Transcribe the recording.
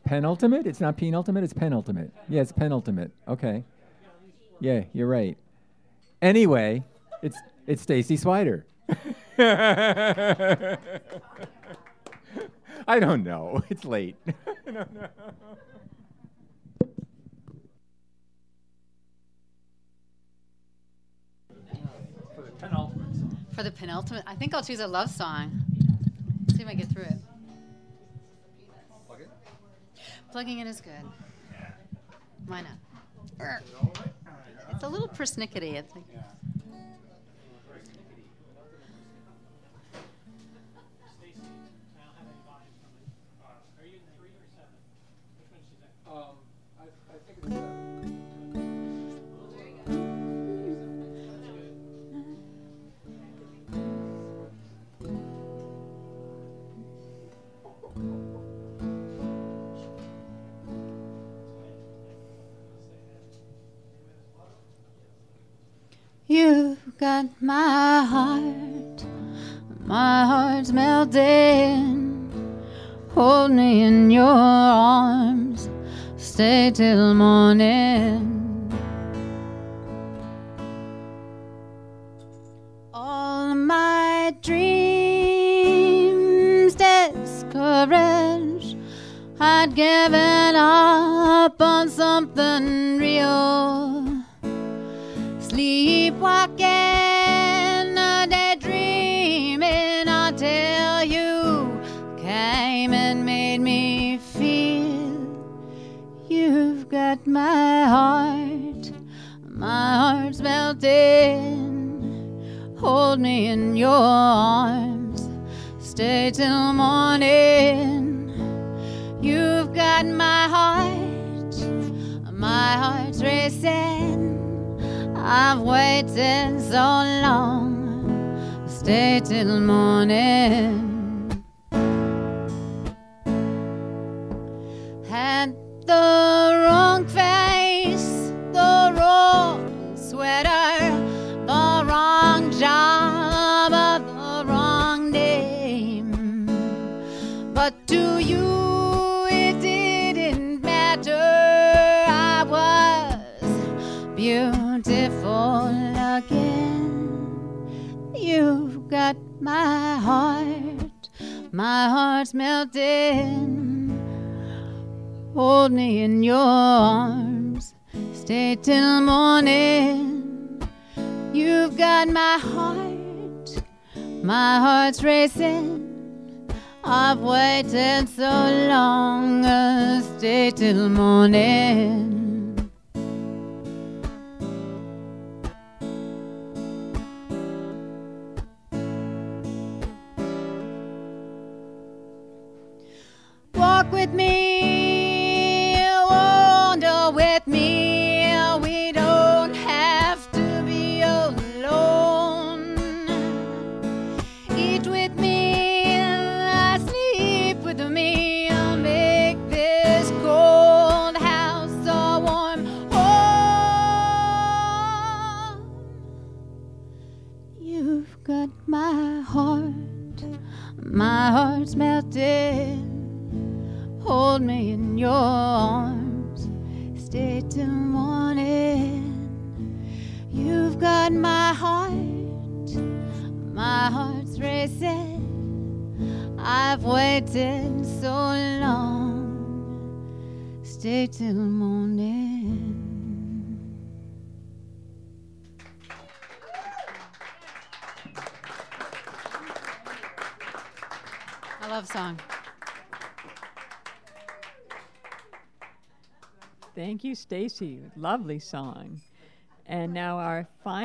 Penultimate? It's not penultimate, it's penultimate. Yeah, it's penultimate. Okay. Yeah, you're right. Anyway, it's Stacy Swider. I don't know. It's late. I don't know. For the penultimate, I think I'll choose a love song. See if I get through it. Plugging in is good. Why not? It's a little persnickety, I think. You've got my heart's melting. Hold me in your arms, stay till morning. All my dreams discouraged, I'd given up on something real. Sleepwalking, daydreaming until you came and made me feel. You've got my heart's melting. Hold me in your arms, stay till morning. You've got my heart's racing. I've waited so long, stay till morning. Had the wrong face, the wrong sweater, the wrong job, the wrong name. But to you it didn't matter. I was beautiful again. You've got my heart's melting. Hold me in your arms, stay till morning. You've got my heart's racing. I've waited so long, stay till morning. Walk with me, wander with me. We don't have to be alone. Eat with me, sleep with me. Make this cold house a warm home. You've got my heart's melting. Hold me in your arms, stay till morning. You've got my heart's racing. I've waited so long, stay till morning. I love song. Thank you, Stacy. Lovely song. And now our final